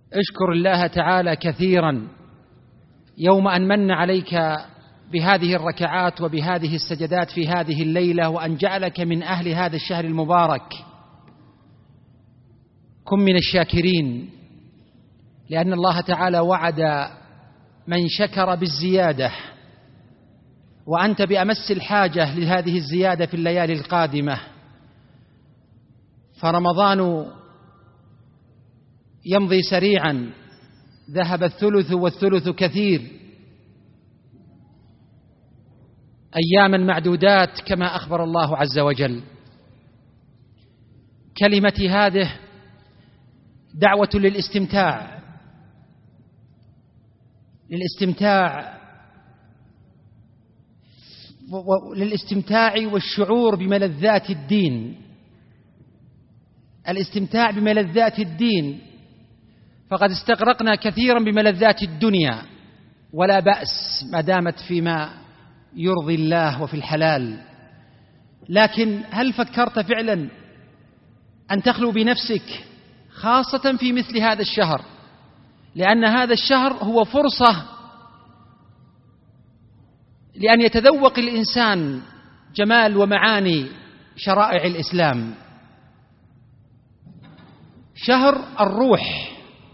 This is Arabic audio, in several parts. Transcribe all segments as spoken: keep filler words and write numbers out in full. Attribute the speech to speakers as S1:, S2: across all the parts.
S1: اشكر الله تعالى كثيرا يوم أن من عليك بهذه الركعات وبهذه السجدات في هذه الليلة، وأن جعلك من أهل هذا الشهر المبارك. كن من الشاكرين، لأن الله تعالى وعد من شكر بالزيادة، وأنت بأمس الحاجة لهذه الزيادة في الليالي القادمة. فرمضان يمضي سريعا، ذهب الثلث والثلث كثير، أياما معدودات كما أخبر الله عز وجل. كلمتي هذه دعوة للاستمتاع للاستمتاع للاستمتاع والشعور بملذات الدين، الاستمتاع بملذات الدين. فقد استغرقنا كثيرا بملذات الدنيا، ولا بأس ما دامت فيما يرضي الله وفي الحلال. لكن هل فكرت فعلا أن تخلو بنفسك، خاصة في مثل هذا الشهر؟ لأن هذا الشهر هو فرصة لأن يتذوق الإنسان جمال ومعاني شرائع الإسلام. شهر الروح،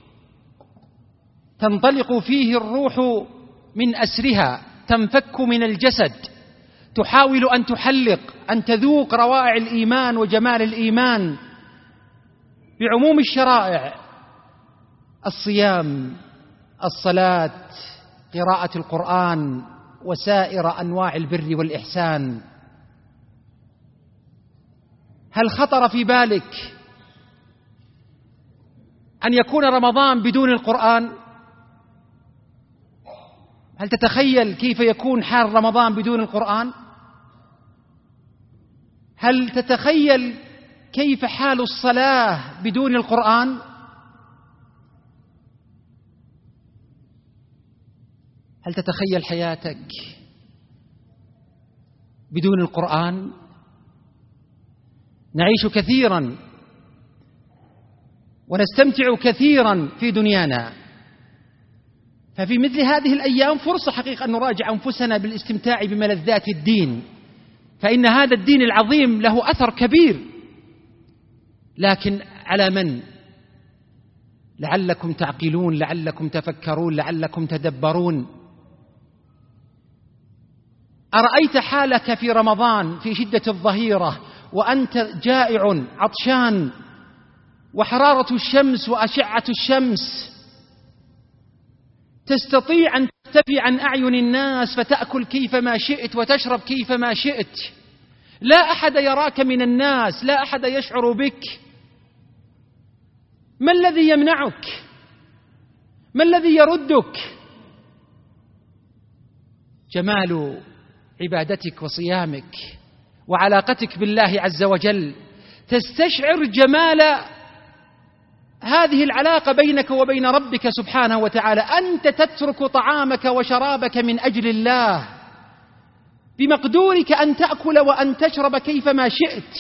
S1: تنطلق فيه الروح من أسرها، تنفك من الجسد، تحاول أن تحلق، أن تذوق روائع الإيمان وجمال الإيمان بعموم الشرائع: الصيام، الصلاة، قراءة القرآن، وسائر أنواع البر والإحسان. هل خطر في بالك أن يكون رمضان بدون القرآن؟ هل تتخيل كيف يكون حال رمضان بدون القرآن؟ هل تتخيل كيف حال الصلاة بدون القرآن؟ هل تتخيل حياتك بدون القرآن؟ نعيش كثيرا ونستمتع كثيرا في دنيانا، ففي مثل هذه الأيام فرصة حقيقة أن نراجع أنفسنا بالاستمتاع بملذات الدين، فإن هذا الدين العظيم له أثر كبير. لكن على من؟ لعلكم تعقلون، لعلكم تفكرون، لعلكم تدبرون. أرأيت حالك في رمضان في شدة الظهيرة وأنت جائع عطشان، وحرارة الشمس وأشعة الشمس، تستطيع أن تختفي عن أعين الناس فتأكل كيفما شئت وتشرب كيفما شئت، لا أحد يراك من الناس، لا أحد يشعر بك. ما الذي يمنعك؟ ما الذي يردك؟ جمال عبادتك وصيامك وعلاقتك بالله عز وجل، تستشعر جمال هذه العلاقة بينك وبين ربك سبحانه وتعالى. أنت تترك طعامك وشرابك من أجل الله، بمقدورك أن تأكل وأن تشرب كيفما شئت،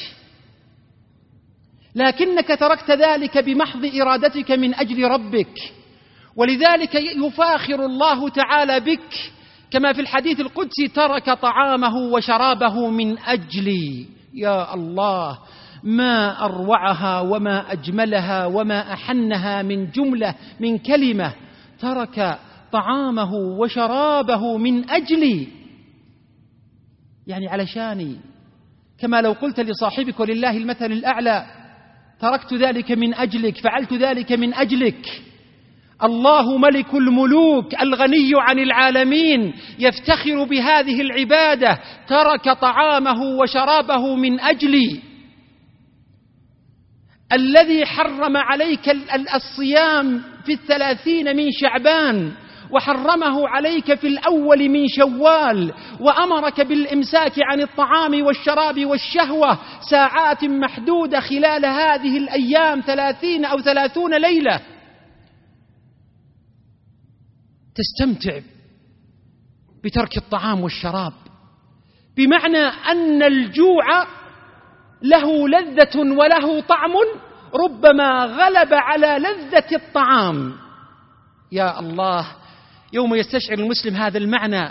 S1: لكنك تركت ذلك بمحض إرادتك من أجل ربك. ولذلك يفاخر الله تعالى بك كما في الحديث القدسي: ترك طعامه وشرابه من أجلي. يا الله، ما أروعها وما أجملها وما أحنها من جملة، من كلمة: ترك طعامه وشرابه من أجلي، يعني علشاني. كما لو قلت لصاحبك ولله المثل الأعلى: تركت ذلك من أجلك، فعلت ذلك من أجلك. الله ملك الملوك الغني عن العالمين يفتخر بهذه العبادة: ترك طعامه وشرابه من أجلي. الذي حرم عليك الصيام في الثلاثين من شعبان، وحرمه عليك في الأول من شوال، وأمرك بالإمساك عن الطعام والشراب والشهوة ساعات محدودة خلال هذه الأيام، ثلاثين أو ثلاثون ليلة، تستمتع بترك الطعام والشراب، بمعنى أن الجوع له لذة وله طعم، ربما غلب على لذة الطعام. يا الله، يوم يستشعر المسلم هذا المعنى،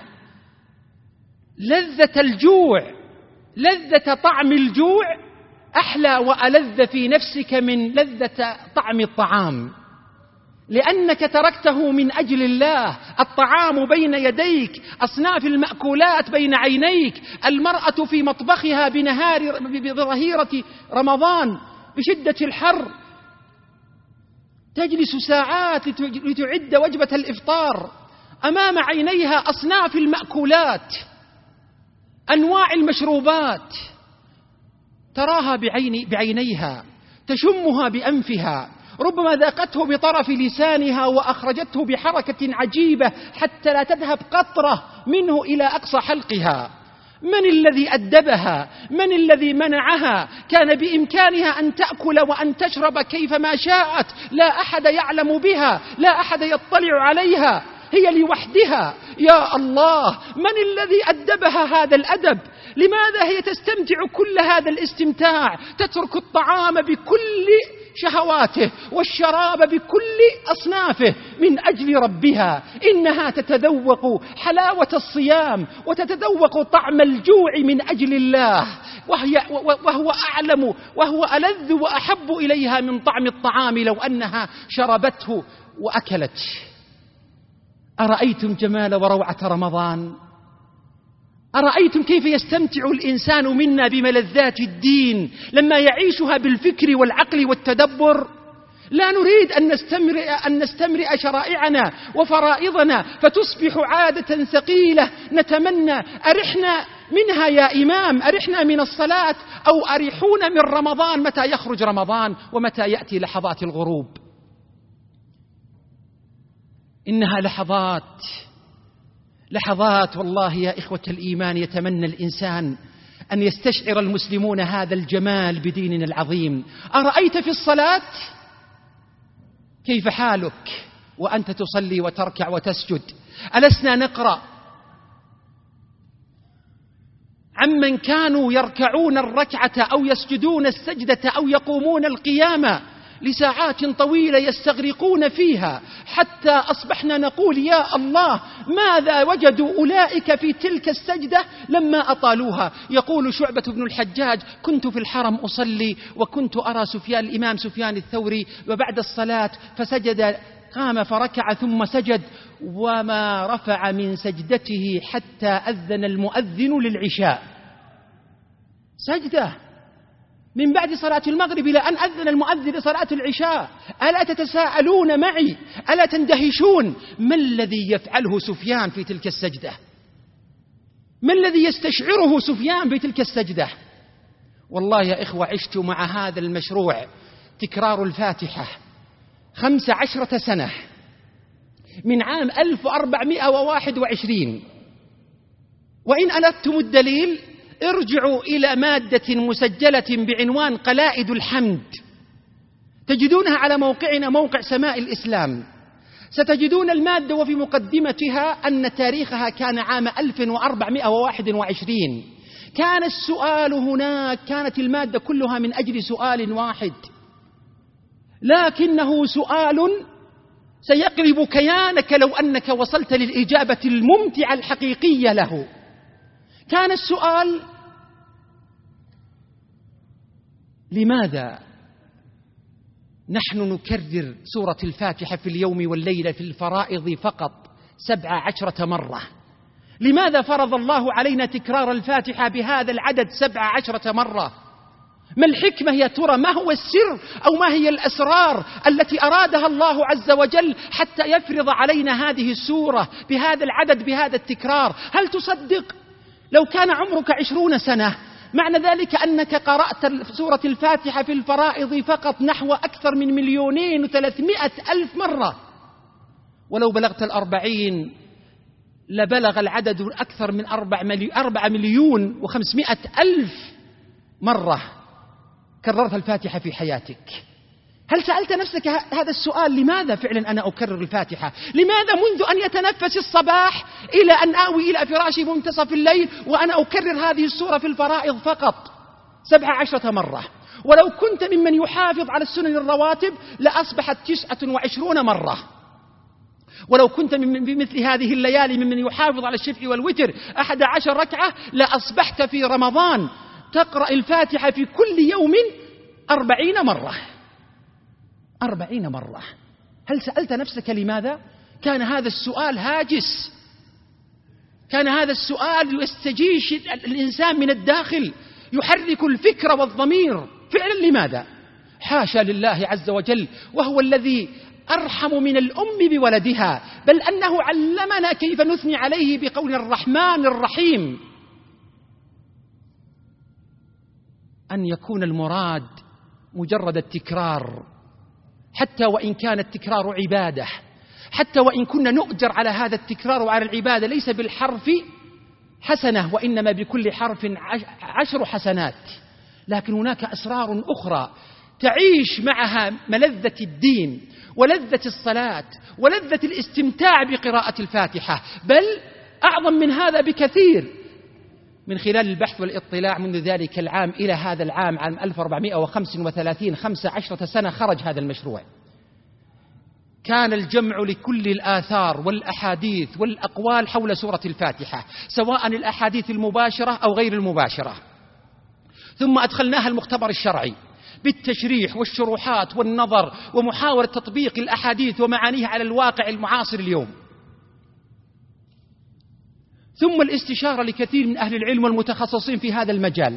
S1: لذة الجوع، لذة طعم الجوع أحلى وألذ في نفسك من لذة طعم الطعام، لأنك تركته من أجل الله. الطعام بين يديك، أصناف المأكولات بين عينيك، المرأة في مطبخها بنهار بظهيرة رمضان بشدة الحر تجلس ساعات لتعد وجبة الإفطار، أمام عينيها أصناف المأكولات، أنواع المشروبات، تراها بعين بعينيها، تشمها بأنفها، ربما ذاقته بطرف لسانها وأخرجته بحركة عجيبة حتى لا تذهب قطرة منه إلى أقصى حلقها. من الذي أدبها؟ من الذي منعها؟ كان بإمكانها أن تأكل وأن تشرب كيفما شاءت، لا أحد يعلم بها، لا أحد يطلع عليها، هي لوحدها. يا الله، من الذي أدبها هذا الأدب؟ لماذا هي تستمتع كل هذا الاستمتاع، تترك الطعام بكل شهواته والشراب بكل أصنافه من أجل ربها؟ إنها تتذوق حلاوة الصيام وتتذوق طعم الجوع من أجل الله، وهي وهو أعلم وهو ألذ وأحب إليها من طعم الطعام لو أنها شربته وأكلت. أرأيتم جمال وروعة رمضان؟ أرأيتم كيف يستمتع الإنسان منا بملذات الدين لما يعيشها بالفكر والعقل والتدبر؟ لا نريد أن نستمرئ, أن نستمرئ شرائعنا وفرائضنا فتصبح عادة ثقيلة نتمنى أرحنا منها يا إمام، أرحنا من الصلاة، أو أرحونا من رمضان متى يخرج رمضان ومتى يأتي لحظات الغروب. إنها لحظات لحظات والله يا إخوة الإيمان يتمنى الإنسان أن يستشعر المسلمون هذا الجمال بديننا العظيم. أرأيت في الصلاة كيف حالك وأنت تصلي وتركع وتسجد؟ ألسنا نقرأ عمن كانوا يركعون الركعة أو يسجدون السجدة أو يقومون القيامة لساعات طويلة يستغرقون فيها، حتى أصبحنا نقول يا الله ماذا وجدوا أولئك في تلك السجدة لما أطالوها؟ يقول شعبة بن الحجاج: كنت في الحرم أصلي وكنت أرى سفيان الإمام سفيان الثوري وبعد الصلاة فسجد، قام فركع ثم سجد، وما رفع من سجدته حتى أذن المؤذن للعشاء. سجدة من بعد صلاة المغرب إلى أن أذن المؤذن لصلاة العشاء. ألا تتساءلون معي؟ ألا تندهشون؟ ما الذي يفعله سفيان في تلك السجدة؟ ما الذي يستشعره سفيان في تلك السجدة؟ والله يا إخوة عشت مع هذا المشروع تكرار الفاتحة خمس عشرة سنة من عام ألف وأربعمائة وواحد وعشرين، وإن أردتم الدليل ارجعوا إلى مادة مسجلة بعنوان قلائد الحمد، تجدونها على موقعنا موقع سماء الإسلام. ستجدون المادة وفي مقدمتها أن تاريخها كان عام ألف وأربعمائة وواحد وعشرين. كان السؤال هناك، كانت المادة كلها من أجل سؤال واحد، لكنه سؤال سيقلب كيانك لو أنك وصلت للإجابة الممتعة الحقيقية له. كان السؤال: لماذا نحن نكرر سورة الفاتحة في اليوم والليلة في الفرائض فقط سبع عشرة مرة؟ لماذا فرض الله علينا تكرار الفاتحة بهذا العدد سبع عشرة مرة؟ ما الحكمة يا ترى؟ ما هو السر أو ما هي الأسرار التي أرادها الله عز وجل حتى يفرض علينا هذه السورة بهذا العدد بهذا التكرار؟ هل تصدق لو كان عمرك عشرون سنة معنى ذلك أنك قرأت سورة الفاتحة في الفرائض فقط نحو أكثر من مليونين وثلاثمائة ألف مرة؟ ولو بلغت الأربعين لبلغ العدد أكثر من أربع مليون وخمسمائة ألف مرة كررت الفاتحة في حياتك. هل سألت نفسك هذا السؤال؟ لماذا فعلا أنا أكرر الفاتحة؟ لماذا منذ أن يتنفس الصباح إلى أن آوي إلى فراشي منتصف الليل وأنا أكرر هذه السورة في الفرائض فقط سبع عشرة مرة؟ ولو كنت ممن يحافظ على السنن الرواتب لأصبحت تسعة وعشرون مرة. ولو كنت بمثل هذه الليالي ممن يحافظ على الشفع والوتر أحد عشر ركعة لأصبحت في رمضان تقرأ الفاتحة في كل يوم أربعين مرة. أربعين مرة. هل سألت نفسك لماذا؟ كان هذا السؤال هاجس، كان هذا السؤال يستجيش الإنسان من الداخل، يحرك الفكر والضمير. فعلا لماذا؟ حاشا لله عز وجل، وهو الذي أرحم من الأم بولدها، بل أنه علمنا كيف نثني عليه بقول الرحمن الرحيم. أن يكون المراد مجرد التكرار، حتى وإن كان التكرار عبادة، حتى وإن كنا نؤجر على هذا التكرار وعلى العبادة ليس بالحرف حسنة، وإنما بكل حرف عشر حسنات. لكن هناك أسرار أخرى تعيش معها ملذة الدين ولذة الصلاة ولذة الاستمتاع بقراءة الفاتحة، بل أعظم من هذا بكثير. من خلال البحث والاطلاع منذ ذلك العام إلى هذا العام، عام ألف وأربعمائة وخمسة وثلاثين، خمس عشرة سنة خرج هذا المشروع. كان الجمع لكل الآثار والأحاديث والأقوال حول سورة الفاتحة، سواء الأحاديث المباشرة أو غير المباشرة. ثم أدخلناها المختبر الشرعي بالتشريح والشروحات والنظر ومحاولة تطبيق الأحاديث ومعانيها على الواقع المعاصر اليوم. ثم الاستشارة لكثير من أهل العلم والمتخصصين في هذا المجال،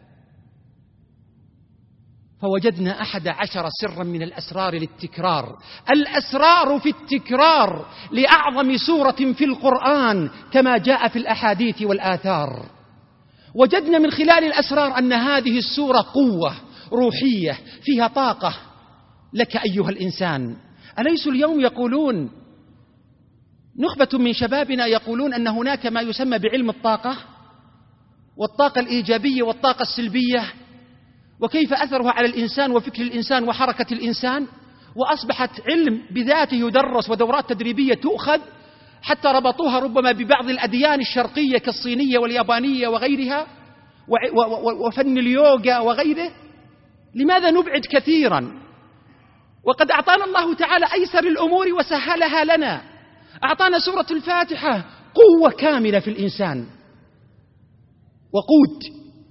S1: فوجدنا أحد عشر سرا من الأسرار للتكرار. الأسرار في التكرار لأعظم سورة في القرآن كما جاء في الأحاديث والآثار. وجدنا من خلال الأسرار أن هذه السورة قوة روحية فيها طاقة لك أيها الإنسان. أليسوا اليوم يقولون، نخبة من شبابنا يقولون أن هناك ما يسمى بعلم الطاقة والطاقة الإيجابية والطاقة السلبية، وكيف أثرها على الإنسان وفكر الإنسان وحركة الإنسان، وأصبحت علم بذاته يدرس ودورات تدريبية تؤخذ، حتى ربطوها ربما ببعض الأديان الشرقية كالصينية واليابانية وغيرها وفن اليوغا وغيره. لماذا نبعد كثيرا وقد أعطانا الله تعالى أيسر الأمور وسهلها لنا؟ أعطانا سورة الفاتحة قوة كاملة في الإنسان، وقود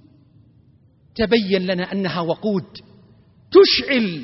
S1: تبين لنا أنها وقود تشعل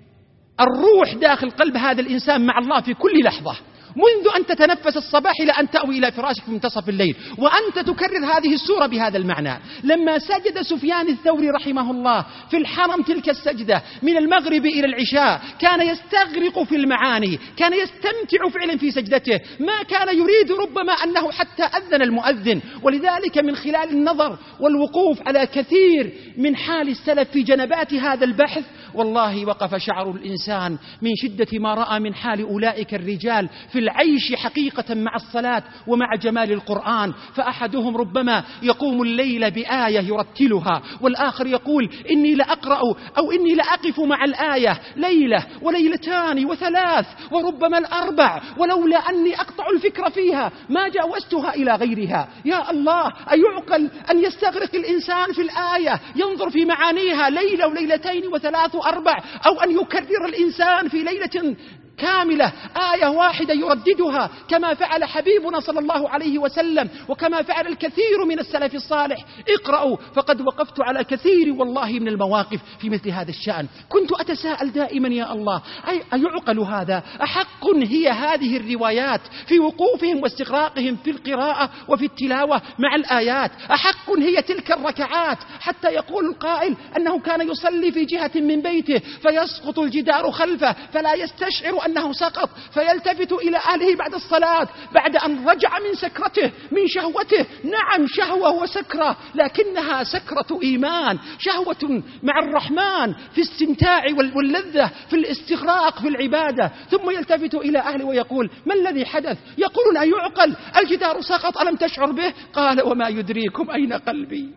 S1: الروح داخل قلب هذا الإنسان مع الله في كل لحظة، منذ أن تتنفس الصباح إلى أن تأوي إلى فراشك في منتصف الليل، وأنت تكرر هذه السورة بهذا المعنى. لما سجد سفيان الثوري رحمه الله في الحرم تلك السجدة من المغرب إلى العشاء كان يستغرق في المعاني، كان يستمتع فعلا في سجدته، ما كان يريد ربما أنه حتى أذن المؤذن. ولذلك من خلال النظر والوقوف على كثير من حال السلف في جنبات هذا البحث، والله وقف شعر الإنسان من شدة ما رأى من حال أولئك الرجال في العيش حقيقة مع الصلاة ومع جمال القرآن. فأحدهم ربما يقوم الليل بآية يرتلها، والآخر يقول إني لأقرأ أو إني لأقف مع الآية ليلة وليلتان وثلاث وربما الأربع، ولولا أني أقطع الفكر فيها ما جاوزتها إلى غيرها. يا الله، أيعقل أن يستغرق الإنسان في الآية ينظر في معانيها ليلة وليلتين وثلاث وأربع، أو أن يكرر الإنسان في ليلة كاملة آية واحدة يرددها كما فعل حبيبنا صلى الله عليه وسلم وكما فعل الكثير من السلف الصالح. اقرأوا، فقد وقفت على كثير والله من المواقف في مثل هذا الشأن. كنت أتساءل دائما يا الله، أي أيعقل هذا؟ أحق هي هذه الروايات في وقوفهم واستغراقهم في القراءة وفي التلاوة مع الآيات؟ أحق هي تلك الركعات حتى يقول القائل أنه كان يصلي في جهة من بيته فيسقط الجدار خلفه فلا يستشعر أنه سقط، فيلتفت إلى أهله بعد الصلاة بعد أن رجع من سكرته من شهوته. نعم شهوة وسكرة، لكنها سكرة إيمان، شهوة مع الرحمن في استمتاع واللذة في الاستغراق في العبادة. ثم يلتفت إلى أهله ويقول ما الذي حدث؟ يقولون أيعقل؟ الجدار سقط ألم تشعر به؟ قال وما يدريكم أين قلبي،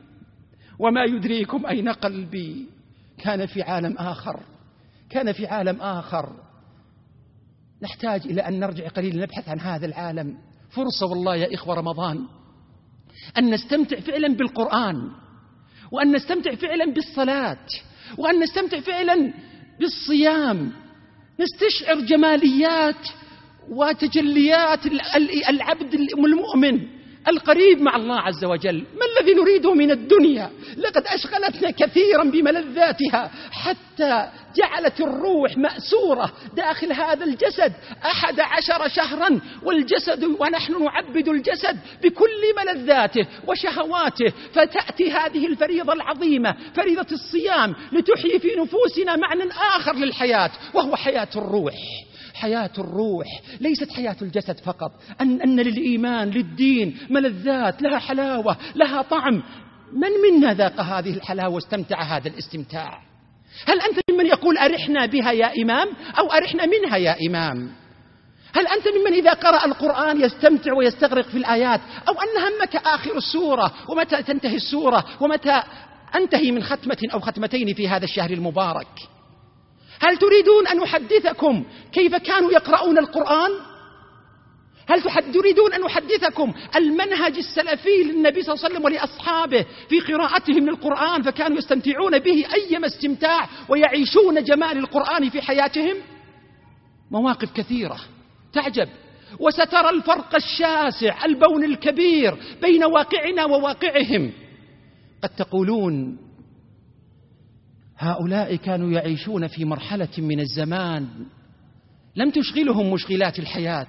S1: وما يدريكم أين قلبي. كان في عالم آخر، كان في عالم آخر. نحتاج إلى أن نرجع قليلا نبحث عن هذا العالم. فرصة والله يا إخوة رمضان أن نستمتع فعلا بالقرآن، وأن نستمتع فعلا بالصلاة، وأن نستمتع فعلا بالصيام، نستشعر جماليات وتجليات العبد المؤمن القريب مع الله عز وجل. ما الذي نريده من الدنيا؟ لقد أشغلتنا كثيرا بملذاتها حتى جعلت الروح مأسورة داخل هذا الجسد أحد عشر شهرا، والجسد ونحن نعبد الجسد بكل ملذاته وشهواته. فتأتي هذه الفريضة العظيمة، فريضة الصيام، لتحيي في نفوسنا معنى آخر للحياة، وهو حياة الروح. حياة الروح ليست حياة الجسد فقط، أن, أن للإيمان للدين ملذات لها حلاوة لها طعم. من منا ذاق هذه الحلاوة واستمتع هذا الاستمتاع؟ هل أنت ممن يقول أرحنا بها يا إمام، أو أرحنا منها يا إمام؟ هل أنت ممن إذا قرأ القرآن يستمتع ويستغرق في الآيات، أو أن همك آخر السورة ومتى تنتهي السورة ومتى أنتهي من ختمة أو ختمتين في هذا الشهر المبارك؟ هل تريدون أن أحدثكم كيف كانوا يقرؤون القرآن؟ هل تريدون أن أحدثكم المنهج السلفي للنبي صلى الله عليه وسلم ولأصحابه في قراءتهم للقرآن، فكانوا يستمتعون به أيما استمتاع ويعيشون جمال القرآن في حياتهم؟ مواقف كثيرة تعجب، وسترى الفرق الشاسع البون الكبير بين واقعنا وواقعهم. قد تقولون هؤلاء كانوا يعيشون في مرحلة من الزمان لم تشغلهم مشغلات الحياة،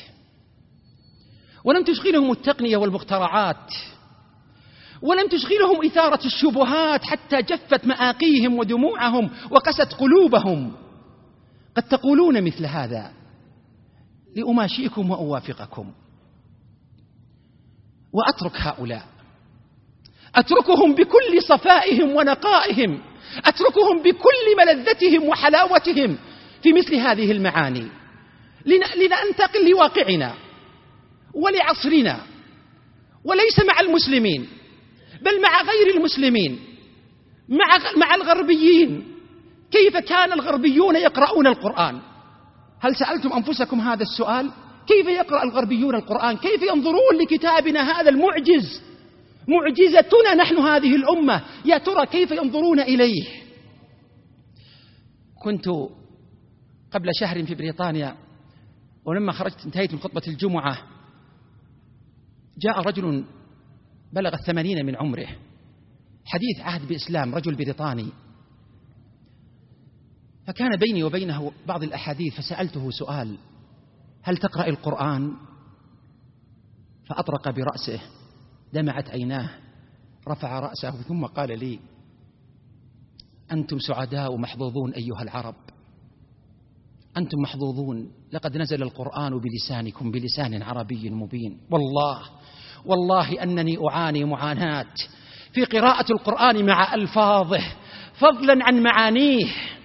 S1: ولم تشغلهم التقنية والمخترعات، ولم تشغلهم إثارة الشبهات حتى جفت مآقيهم ودموعهم وقست قلوبهم. قد تقولون مثل هذا، لأماشيكم وأوافقكم وأترك هؤلاء، أتركهم بكل صفائهم ونقائهم، أتركهم بكل ملذتهم وحلاوتهم في مثل هذه المعاني، لننتقل لواقعنا ولعصرنا، وليس مع المسلمين بل مع غير المسلمين، مع مع الغربيين. كيف كان الغربيون يقرؤون القرآن؟ هل سألتم أنفسكم هذا السؤال؟ كيف يقرأ الغربيون القرآن؟ كيف ينظرون لكتابنا هذا المعجز، معجزتنا نحن هذه الأمة؟ يا ترى كيف ينظرون إليه؟ كنت قبل شهر في بريطانيا، ولما خرجت انتهيت من خطبة الجمعة جاء رجل بلغ الثمانين من عمره، حديث عهد بإسلام، رجل بريطاني، فكان بيني وبينه بعض الأحاديث، فسألته سؤال: هل تقرأ القرآن؟ فأطرق برأسه، دمعت عيناه، رفع رأسه ثم قال لي: أنتم سعداء محظوظون أيها العرب، أنتم محظوظون، لقد نزل القرآن بلسانكم، بلسان عربي مبين. والله والله أنني أعاني معاناة في قراءة القرآن مع ألفاظه، فضلا عن معانيه،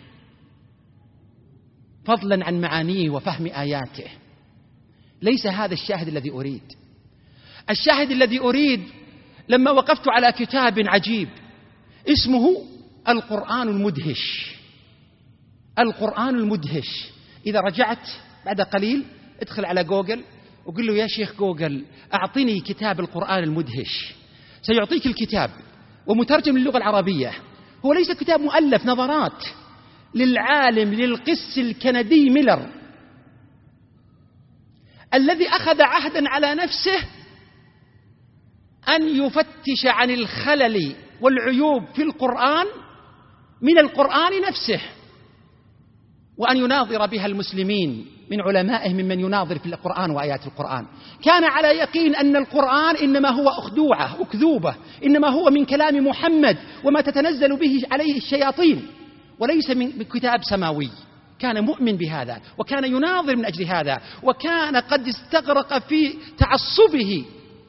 S1: فضلا عن معانيه وفهم آياته. ليس هذا الشاهد الذي أريد. الشاهد الذي أريد لما وقفت على كتاب عجيب اسمه القرآن المدهش. القرآن المدهش، إذا رجعت بعد قليل ادخل على جوجل وقل له: يا شيخ جوجل أعطني كتاب القرآن المدهش، سيعطيك الكتاب ومترجم للغة العربية. هو ليس كتاب مؤلف، نظرات للعالم للقس الكندي ميلر، الذي أخذ عهدا على نفسه أن يفتش عن الخلل والعيوب في القرآن من القرآن نفسه، وأن يناظر بها المسلمين من علمائهم ممن يناظر في القرآن وآيات القرآن. كان على يقين أن القرآن إنما هو أخدوعة أكذوبة، إنما هو من كلام محمد وما تتنزل به عليه الشياطين، وليس من كتاب سماوي. كان مؤمن بهذا، وكان يناظر من أجل هذا، وكان قد استغرق في تعصبه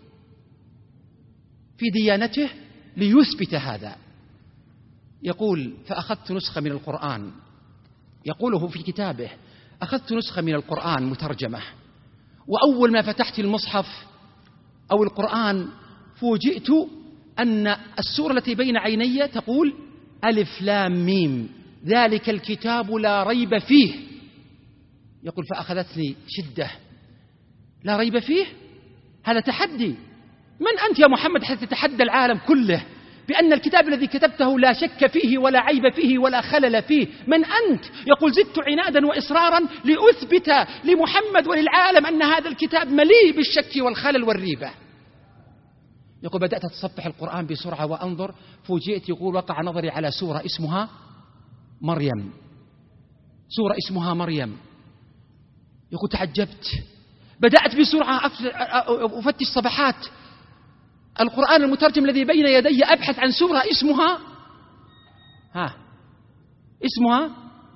S1: في ديانته ليثبت هذا. يقول: فأخذت نسخة من القرآن، يقوله في كتابه: أخذت نسخة من القرآن مترجمة، وأول ما فتحت المصحف أو القرآن فوجئت أن السورة التي بين عيني تقول: ألف لام ميم ذلك الكتاب لا ريب فيه. يقول: فأخذتني شدة، لا ريب فيه؟ هذا تحدي. من أنت يا محمد حتى تتحدى العالم كله بأن الكتاب الذي كتبته لا شك فيه ولا عيب فيه ولا خلل فيه. من أنت؟ يقول زدت عنادا وإصرارا لأثبت لمحمد وللعالم أن هذا الكتاب مليء بالشك والخلل والريبة. يقول بدأت أتصفح القرآن بسرعة وأنظر، فوجئت يقول وقع نظري على سورة اسمها مريم، سورة اسمها مريم. يقول تعجبت، بدأت بسرعة أفتش صفحات القرآن المترجم الذي بين يدي، أبحث عن سورة اسمها ها اسمها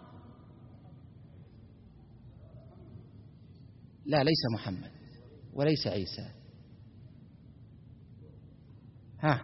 S1: لا ليس محمد وليس عيسى، ها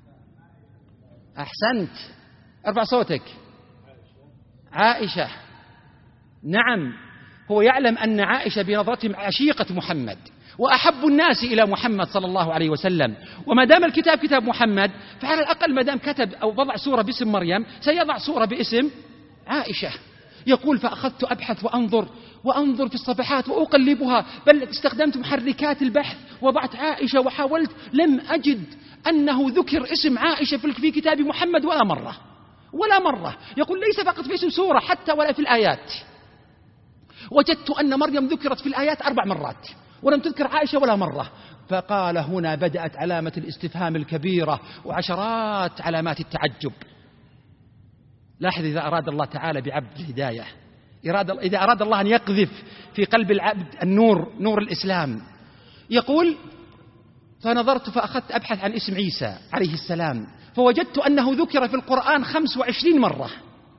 S1: أحسنت، ارفع صوتك، عائشة. نعم، هو يعلم أن عائشة بنظرتهم عشيقة محمد وأحب الناس إلى محمد صلى الله عليه وسلم، وما دام الكتاب كتاب محمد فعلى الأقل ما دام كتب أو وضع سورة باسم مريم سيضع سورة باسم عائشة. يقول فأخذت أبحث وأنظر وأنظر في الصفحات وأقلبها، بل استخدمت محركات البحث، وضعت عائشة وحاولت، لم أجد أنه ذكر اسم عائشة في كتاب محمد ولا مرة ولا مرة. يقول ليس فقط في اسم سورة حتى ولا في الآيات. وجدت أن مريم ذكرت في الآيات أربع مرات ولم تذكر عائشة ولا مرة. فقال هنا بدأت علامة الاستفهام الكبيرة وعشرات علامات التعجب. لاحظ إذا أراد الله تعالى بعبد الهداية، إذا أراد الله أن يقذف في قلب العبد النور، نور الإسلام. يقول فنظرت فأخذت أبحث عن اسم عيسى عليه السلام، فوجدت أنه ذكر في القرآن خمس وعشرين مرة.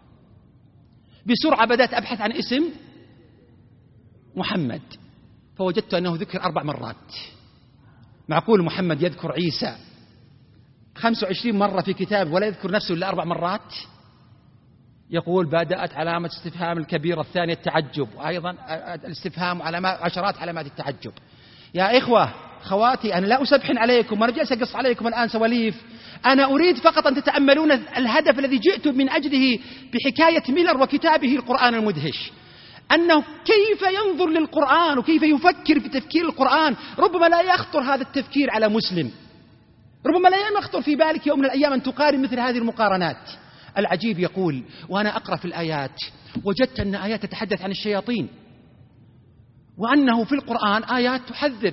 S1: بسرعة بدأت أبحث عن اسم محمد، فوجدت أنه ذكر أربع مرات. معقول محمد يذكر عيسى خمس وعشرين مرة في كتاب ولا يذكر نفسه إلا أربع مرات؟ يقول بدأت علامة استفهام الكبيرة الثانية التعجب، وأيضا الاستفهام علامات عشرات علامات التعجب. يا إخوة خواتي، أنا لا أسبحن عليكم وأنا جالس أقص عليكم الآن سواليف، أنا أريد فقط أن تتأملون الهدف الذي جئت من أجله بحكاية ميلر وكتابه القرآن المدهش، أنه كيف ينظر للقرآن وكيف يفكر في تفكير القرآن. ربما لا يخطر هذا التفكير على مسلم، ربما لا يخطر في بالك يوم من الأيام أن تقارن مثل هذه المقارنات. العجيب يقول وأنا أقرأ في الآيات وجدت أن آيات تتحدث عن الشياطين، وأنه في القرآن آيات تحذر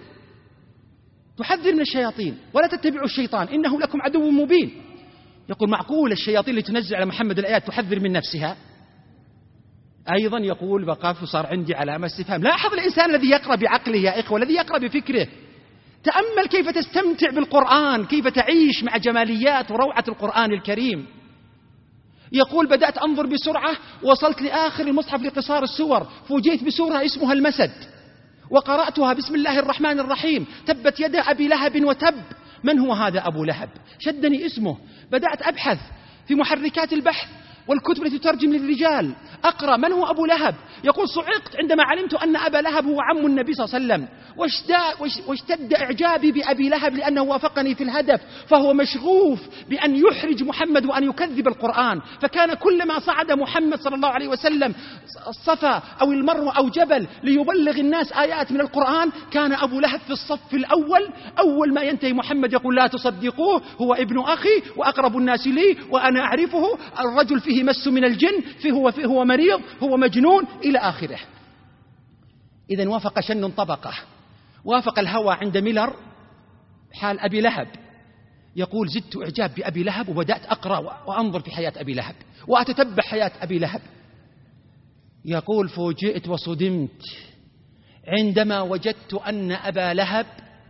S1: تحذر من الشياطين، ولا تتبعوا الشيطان إنه لكم عدو مبين. يقول معقول الشياطين اللي تنزل على محمد الآيات تحذر من نفسها؟ أيضا يقول وقف صار عندي علامة استفهام. لاحظ الإنسان الذي يقرأ بعقله يا إخوة، الذي يقرأ بفكره، تأمل كيف تستمتع بالقرآن، كيف تعيش مع جماليات وروعة القرآن الكريم. يقول بدأت أنظر بسرعة، وصلت لآخر المصحف لقصار السور، فوجئت بسورة اسمها المسد، وقرأتها بسم الله الرحمن الرحيم، تبت يد أبي لهب وتب. من هو هذا أبو لهب؟ شدني اسمه، بدأت أبحث في محركات البحث والكتب التي تترجم للرجال، أقرأ من هو أبو لهب. يقول صعقت عندما علمت أن أبا لهب هو عم النبي صلى الله عليه وسلم، واشتد إعجابي بأبي لهب لأنه وافقني في الهدف، فهو مشغوف بأن يحرج محمد وأن يكذب القرآن. فكان كلما صعد محمد صلى الله عليه وسلم الصفا أو المروة أو جبل ليبلغ الناس آيات من القرآن، كان أبو لهب في الصف الأول. أول ما ينتهي محمد يقول لا تصدقوه، هو ابن أخي وأقرب الناس لي وأنا أعرفه، الرجل فيه مس من الجن، فيه هو, فيه هو مريض، هو مجنون، إلى آخره. إذن وافق شن طبقة، وافق الهوى عند ميلر حال أبي لهب. يقول زدت إعجاب بأبي لهب، وبدأت أقرأ وأنظر في حياة أبي لهب وأتتبع حياة أبي لهب. يقول فوجئت وصدمت عندما وجدت أن أبا لهب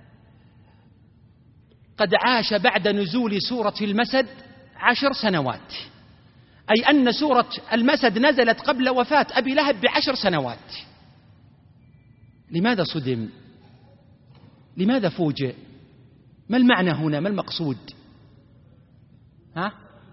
S1: قد عاش بعد نزول سورة المسد عشر سنوات، أي أن سورة المسد نزلت قبل وفاة أبي لهب بعشر سنوات. لماذا صدم؟ لماذا فوجئ؟ ما المعنى هنا؟ ما المقصود؟ ها؟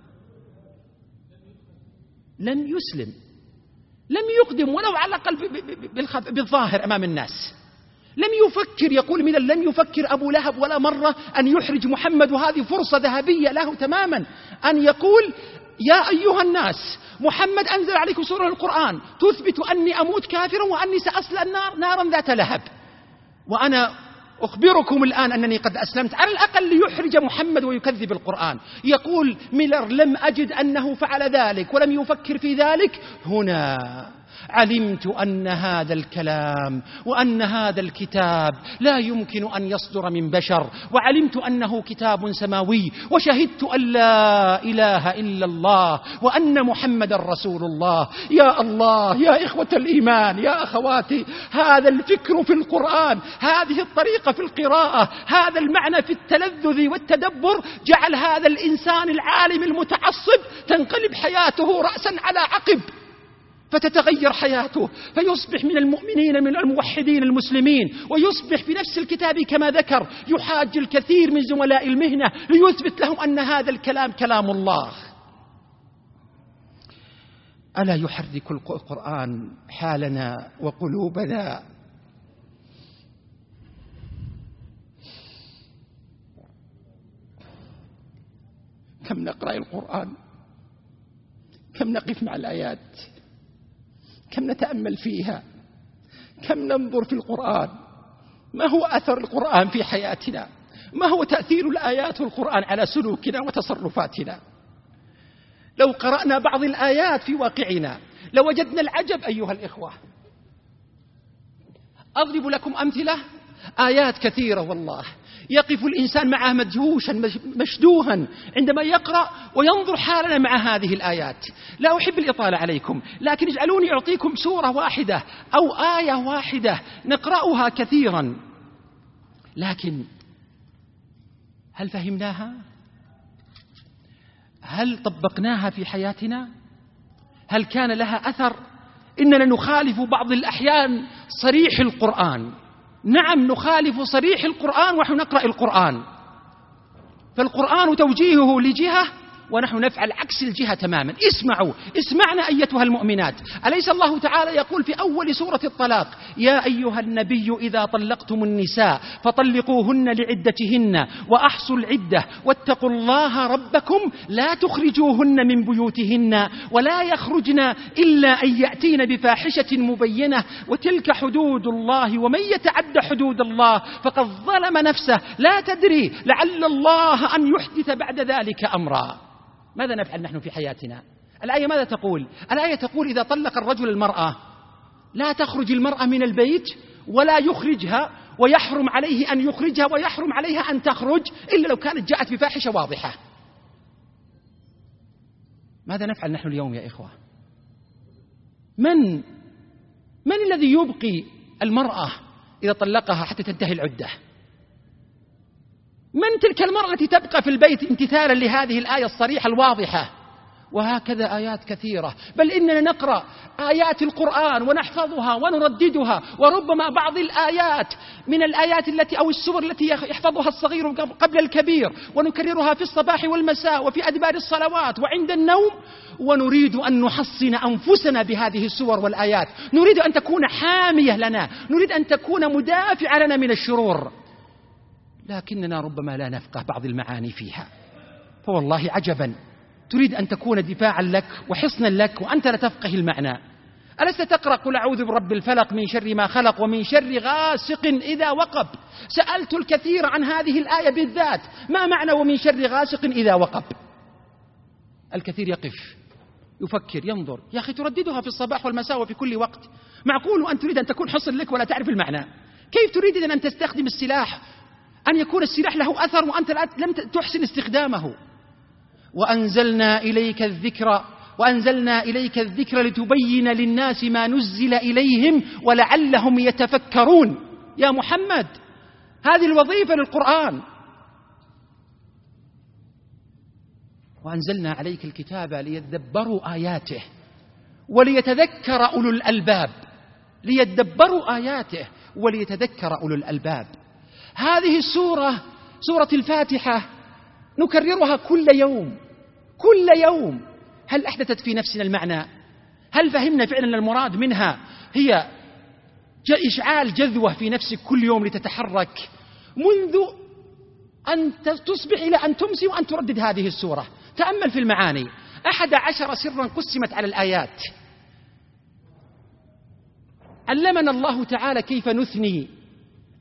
S1: لم يسلم، لم يقدم ولو على الأقل بالظاهر أمام الناس، لم يفكر. يقول من لم يفكر أبو لهب ولا مرة أن يحرج محمد، وهذه فرصة ذهبية له تماما أن يقول يا أيها الناس محمد أنزل عليكم سورة القرآن تثبت أني أموت كافرا وأني سأصل النار نارا ذات لهب، وأنا أخبركم الآن أنني قد أسلمت، على الأقل ليحرج محمد ويكذب القرآن. يقول ميلر: لم أجد أنه فعل ذلك ولم يفكر في ذلك. هنا علمت أن هذا الكلام وأن هذا الكتاب لا يمكن أن يصدر من بشر، وعلمت أنه كتاب سماوي، وشهدت أن لا إله إلا الله وأن محمد رسول الله. يا الله، يا إخوة الإيمان، يا أخواتي، هذا الفكر في القرآن، هذه الطريقة في القراءة، هذا المعنى في التلذذ والتدبر جعل هذا الإنسان العالم المتعصب تنقلب حياته رأسا على عقب، فتتغير حياته، فيصبح من المؤمنين من الموحدين المسلمين، ويصبح في نفس الكتاب كما ذكر يحاج الكثير من زملاء المهنة ليثبت لهم أن هذا الكلام كلام الله. ألا يحرك القرآن حالنا وقلوبنا؟ كم نقرأ القرآن، كم نقف مع الآيات، كم نتأمل فيها، كم ننظر في القرآن. ما هو أثر القرآن في حياتنا؟ ما هو تأثير الآيات والقرآن على سلوكنا وتصرفاتنا؟ لو قرأنا بعض الآيات في واقعنا لوجدنا العجب أيها الإخوة. أضرب لكم أمثلة، آيات كثيرة والله يقف الإنسان معها مدهوشا مشدوها عندما يقرأ وينظر حالنا مع هذه الآيات. لا أحب الإطالة عليكم، لكن اجعلوني أعطيكم سورة واحدة أو آية واحدة نقرأها كثيرا، لكن هل فهمناها؟ هل طبقناها في حياتنا؟ هل كان لها أثر؟ إننا نخالف بعض الأحيان صريح القرآن. نعم، نخالف صريح القرآن ونحن نقرأ القرآن، فالقرآن توجيهه لجهة ونحن نفعل عكس الجهة تماما. اسمعوا، اسمعنا أيتها المؤمنات. أليس الله تعالى يقول في أول سورة الطلاق: يا أيها النبي إذا طلقتم النساء فطلقوهن لعدتهن وأحصوا العدة واتقوا الله ربكم لا تخرجوهن من بيوتهن ولا يخرجن إلا أن يأتين بفاحشة مبينة وتلك حدود الله ومن يتعد حدود الله فقد ظلم نفسه لا تدري لعل الله أن يحدث بعد ذلك أمرا. ماذا نفعل نحن في حياتنا؟ الآية ماذا تقول؟ الآية تقول إذا طلق الرجل المرأة لا تخرج المرأة من البيت ولا يخرجها، ويحرم عليه أن يخرجها ويحرم عليها أن تخرج إلا لو كانت جاءت بفاحشة واضحة. ماذا نفعل نحن اليوم يا إخوة؟ من من الذي يبقي المرأة إذا طلقها حتى تنتهي العدة؟ من تلك المرأة التي تبقى في البيت امتثالا لهذه الآية الصريحة الواضحة؟ وهكذا آيات كثيرة، بل إننا نقرأ آيات القرآن ونحفظها ونرددها، وربما بعض الآيات من الآيات التي أو السور التي يحفظها الصغير قبل الكبير ونكررها في الصباح والمساء وفي أدبار الصلوات وعند النوم، ونريد أن نحصن أنفسنا بهذه السور والآيات، نريد أن تكون حامية لنا، نريد أن تكون مدافعة لنا من الشرور، لكننا ربما لا نفقه بعض المعاني فيها. فوالله عجبا، تريد أن تكون دفاعا لك وحصنا لك وأنت لا تفقه المعنى. ألست تقرأ قل أعوذ برب الفلق من شر ما خلق ومن شر غاسق إذا وقب؟ سألت الكثير عن هذه الآية بالذات، ما معنى ومن شر غاسق إذا وقب؟ الكثير يقف يفكر ينظر، يا أخي ترددها في الصباح والمساء وفي كل وقت، معقول أن تريد أن تكون حصن لك ولا تعرف المعنى؟ كيف تريد أن تستخدم السلاح أن يكون السلاح له أثر وأنت لم تحسن استخدامه؟ وأنزلنا إليك الذكر وأنزلنا إليك الذكر لتبين للناس ما نزل إليهم ولعلهم يتفكرون. يا محمد، هذه الوظيفة للقرآن. وأنزلنا عليك الكتاب ليدبروا آياته وليتذكر أولو الألباب، ليدبروا آياته وليتذكر أولو الألباب. هذه السورة سورة الفاتحة نكررها كل يوم كل يوم. هل أحدثت في نفسنا المعنى؟ هل فهمنا فعلا المراد منها هي إشعال جذوة في نفسك كل يوم لتتحرك منذ أن تصبح إلى أن تمسي وأن تردد هذه السورة؟ تأمل في المعاني. أحد عشر سرا قسمت على الآيات. علمنا الله تعالى كيف نثني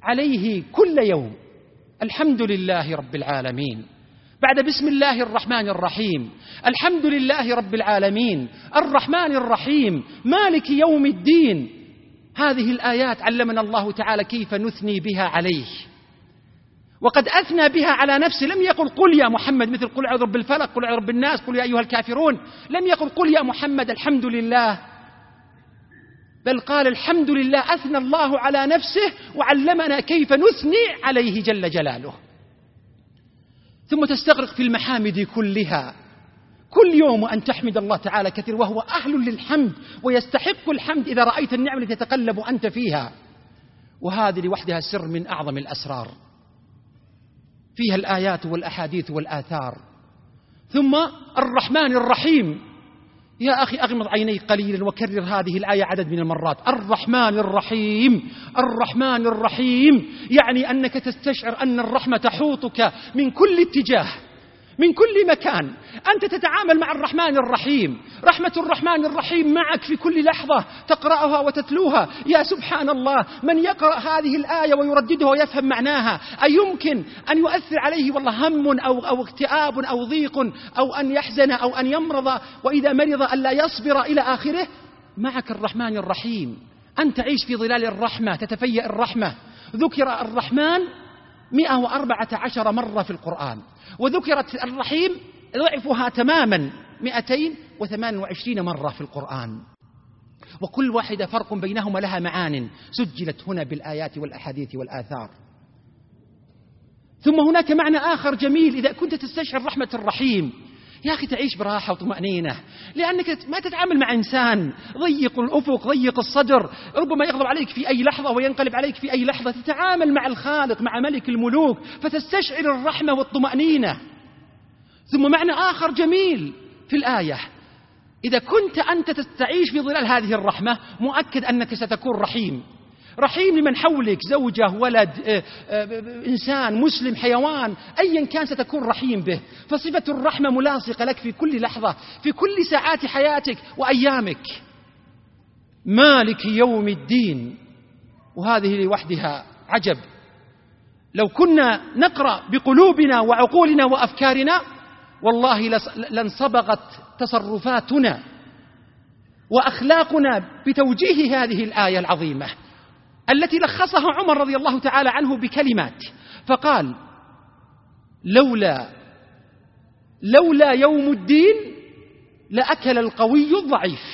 S1: عليه كل يوم. الحمد لله رب العالمين، بعد بسم الله الرحمن الرحيم الحمد لله رب العالمين الرحمن الرحيم مالك يوم الدين. هذه الآيات علمنا الله تعالى كيف نثني بها عليه، وقد أثنى بها على نفسه. لم يقل قل يا محمد مثل قل أعوذ برب الفلق، قل أعوذ برب الناس، قل يا أيها الكافرون. لم يقل قل يا محمد الحمد لله، بل قال الحمد لله. أثنى الله على نفسه وعلمنا كيف نثني عليه جل جلاله. ثم تستغرق في المحامد كلها، كل يوم أن تحمد الله تعالى كثير، وهو أهل للحمد ويستحق الحمد إذا رأيت النعم التي تتقلب أنت فيها. وهذه لوحدها سر من أعظم الأسرار، فيها الآيات والأحاديث والآثار. ثم الرحمن الرحيم. يا أخي أغمض عينيك قليلا وكرر هذه الآية عدد من المرات. الرحمن الرحيم، الرحمن الرحيم، يعني أنك تستشعر أن الرحمة تحوطك من كل اتجاه، من كل مكان. أنت تتعامل مع الرحمن الرحيم، رحمة الرحمن الرحيم معك في كل لحظة تقرأها وتتلوها. يا سبحان الله، من يقرأ هذه الآية ويرددها ويفهم معناها أيمكن أن يؤثر عليه والله هم أو, أو اكتئاب أو ضيق أو أن يحزن أو أن يمرض، وإذا مرض أن لا يصبر إلى آخره؟ معك الرحمن الرحيم، أن تعيش في ظلال الرحمة، تتفيأ الرحمة. ذكر الرحمن مئة وأربعة عشر مرة في القرآن، وذكرت الرحيم ضعفها تماما مئتين وثمان وعشرين مرة في القرآن، وكل واحدة فرق بينهما لها معان سجلت هنا بالآيات والأحاديث والآثار. ثم هناك معنى آخر جميل، إذا كنت تستشعر رحمة الرحيم يا أخي تعيش براحة وطمأنينة، لأنك ما تتعامل مع إنسان ضيق الأفق ضيق الصدر، ربما يغضب عليك في أي لحظة وينقلب عليك في أي لحظة. تتعامل مع الخالق، مع ملك الملوك، فتستشعر الرحمة والطمأنينة. ثم معنى آخر جميل في الآية، إذا كنت أنت تعيش في ظلال هذه الرحمة مؤكد أنك ستكون رحيم، رحيم لمن حولك، زوجة، ولد، إنسان، مسلم، حيوان، أيا كان ستكون رحيم به. فصفة الرحمة ملاصقة لك في كل لحظة، في كل ساعات حياتك وأيامك. مالك يوم الدين، وهذه لوحدها عجب. لو كنا نقرأ بقلوبنا وعقولنا وأفكارنا والله لانصبغت تصرفاتنا وأخلاقنا بتوجيه هذه الآية العظيمة التي لخصها عمر رضي الله تعالى عنه بكلمات، فقال: لولا لولا يوم الدين لأكل القوي الضعيف.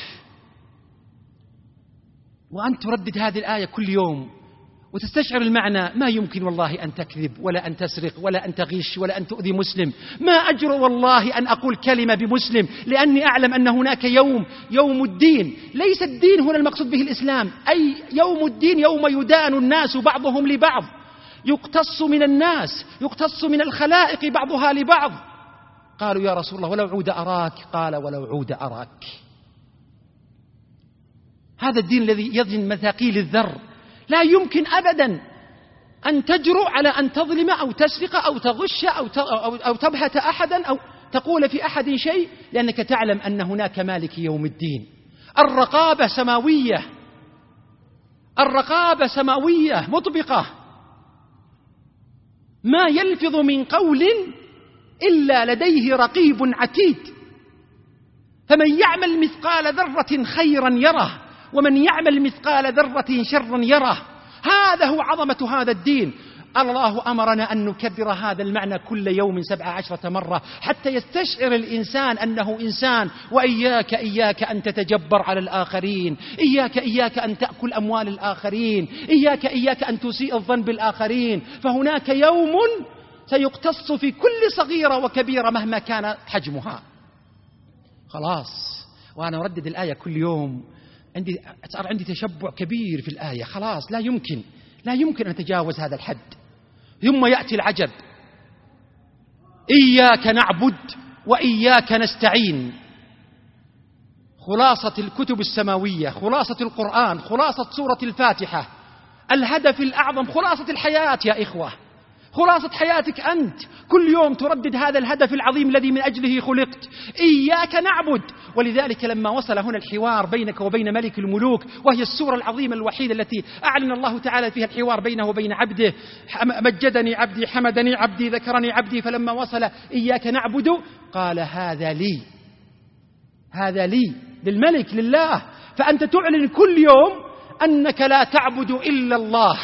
S1: وأن تردد هذه الآية كل يوم وتستشعر المعنى، ما يمكن والله أن تكذب ولا أن تسرق ولا أن تغش ولا أن تؤذي مسلم. ما أجر والله أن أقول كلمة بمسلم، لأني أعلم أن هناك يوم، يوم الدين. ليس الدين هنا المقصود به الإسلام، أي يوم الدين يوم يدان الناس بعضهم لبعض، يقتص من الناس، يقتص من الخلائق بعضها لبعض. قالوا: يا رسول الله ولو عود أراك؟ قال: ولو عود أراك. هذا الدين الذي يظن مثاقيل الذر، لا يمكن أبدا أن تجرؤ على أن تظلم أو تسرق أو تغش أو تبهت أحدا أو تقول في أحد شيء، لأنك تعلم أن هناك مالك يوم الدين. الرقابة سماوية، الرقابة سماوية مطبقة، ما يلفظ من قول إلا لديه رقيب عتيد. فمن يعمل مثقال ذرة خيرا يره، ومن يعمل مثقال ذرة شرا يره. هذا هو عظمة هذا الدين. الله أمرنا أن نكرر هذا المعنى كل يوم سبع عشرة مرة حتى يستشعر الإنسان أنه إنسان. وإياك إياك أن تتجبر على الآخرين، إياك إياك أن تأكل أموال الآخرين، إياك إياك أن تسيء الظن بالآخرين. فهناك يوم سيقتص في كل صغيرة وكبيرة مهما كان حجمها. خلاص، وأنا أردد الآية كل يوم، عندي صار عندي تشبع كبير في الآية. خلاص، لا يمكن لا يمكن أن أتجاوز هذا الحد. ثم يأتي العجب: إياك نعبد وإياك نستعين. خلاصة الكتب السماوية، خلاصة القرآن، خلاصة سورة الفاتحة، الهدف الأعظم، خلاصة الحياة يا إخوة، خلاصة حياتك أنت. كل يوم تردد هذا الهدف العظيم الذي من أجله خلقت. إياك نعبد ولذلك لما وصل هنا الحوار بينك وبين ملك الملوك، وهي السورة العظيمة الوحيدة التي أعلن الله تعالى فيها الحوار بينه وبين عبده، مجدني عبدي حمدني عبدي ذكرني عبدي، فلما وصل إياك نعبد قال هذا لي، هذا لي، للملك لله. فأنت تعلن كل يوم أنك لا تعبد إلا الله،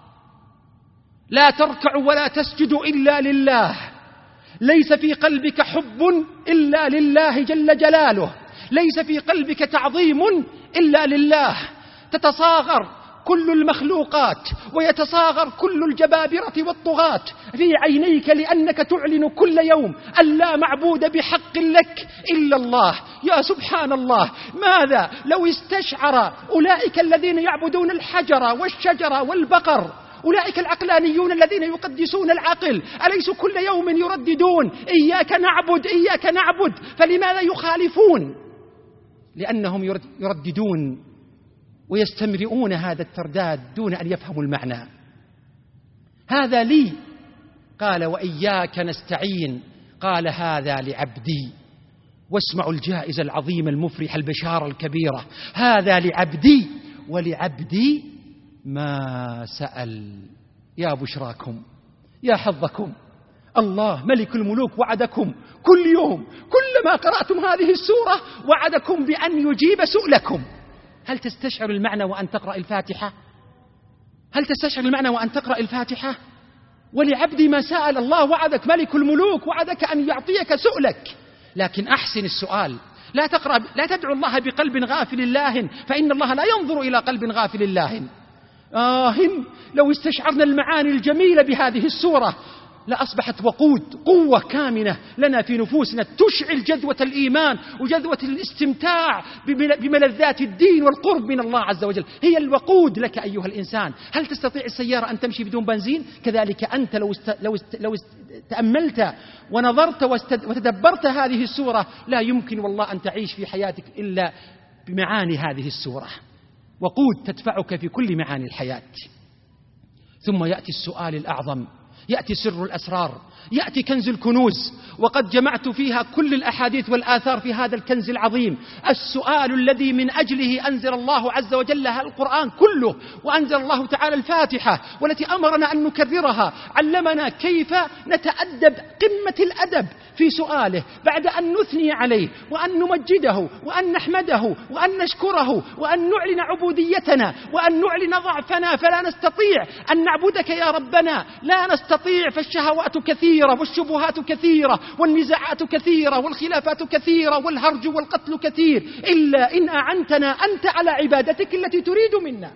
S1: لا تركع ولا تسجد إلا لله، ليس في قلبك حب إلا لله جل جلاله، ليس في قلبك تعظيم إلا لله. تتصاغر كل المخلوقات ويتصاغر كل الجبابرة والطغاة في عينيك، لأنك تعلن كل يوم أن لا معبود بحق لك إلا الله. يا سبحان الله، ماذا لو استشعر أولئك الذين يعبدون الحجر والشجر والبقر، أولئك العقلانيون الذين يقدسون العقل، أليس كل يوم يرددون إياك نعبد إياك نعبد؟ فلماذا يخالفون؟ لأنهم يرددون ويستمرئون هذا الترداد دون أن يفهموا المعنى. هذا لي، قال وإياك نستعين، قال هذا لعبدي. واسمعوا الجائزة العظيمة المفرحة البشارة الكبيرة، هذا لعبدي ولعبدي ما سأل. يا بشراكم، يا حظكم، الله ملك الملوك وعدكم كل يوم كلما قرأتم هذه السورة وعدكم بأن يجيب سؤلكم. هل تستشعر المعنى وأن تقرأ الفاتحة؟ هل تستشعر المعنى وأن تقرأ الفاتحة؟ ولعبدي ما سأل، الله وعدك، ملك الملوك وعدك أن يعطيك سؤلك، لكن أحسن السؤال. لا تقرأ، لا تدعو الله بقلب غافل لاهٍ، فإن الله لا ينظر إلى قلب غافل لاهٍ. آه لو استشعرنا المعاني الجميلة بهذه السورة لأصبحت وقود، قوة كامنة لنا في نفوسنا، تشعل جذوة الإيمان وجذوة الاستمتاع بملذات الدين والقرب من الله عز وجل. هي الوقود لك أيها الإنسان. هل تستطيع السيارة أن تمشي بدون بنزين؟ كذلك أنت لو است... لو است... لو است... تأملت ونظرت واست... وتدبرت هذه السورة لا يمكن والله أن تعيش في حياتك إلا بمعاني هذه السورة. وقود تدفعك في كل معاني الحياة. ثم يأتي السؤال الأعظم، يأتي سر الأسرار، يأتي كنز الكنوز، وقد جمعت فيها كل الأحاديث والآثار في هذا الكنز العظيم. السؤال الذي من أجله أنزل الله عز وجل القرآن كله، وأنزل الله تعالى الفاتحة، والتي أمرنا أن نكررها، علمنا كيف نتأدب قمة الأدب في سؤاله، بعد أن نثني عليه وأن نمجده وأن نحمده وأن نشكره وأن نعلن عبوديتنا وأن نعلن ضعفنا، فلا نستطيع أن نعبدك يا ربنا، لا نستطيع، فالشهوات كثيرة والشبهات كثيرة والنزاعات كثيرة والخلافات كثيرة والهرج والقتل كثير، إلا إن أعنتنا أنت على عبادتك التي تريد منا.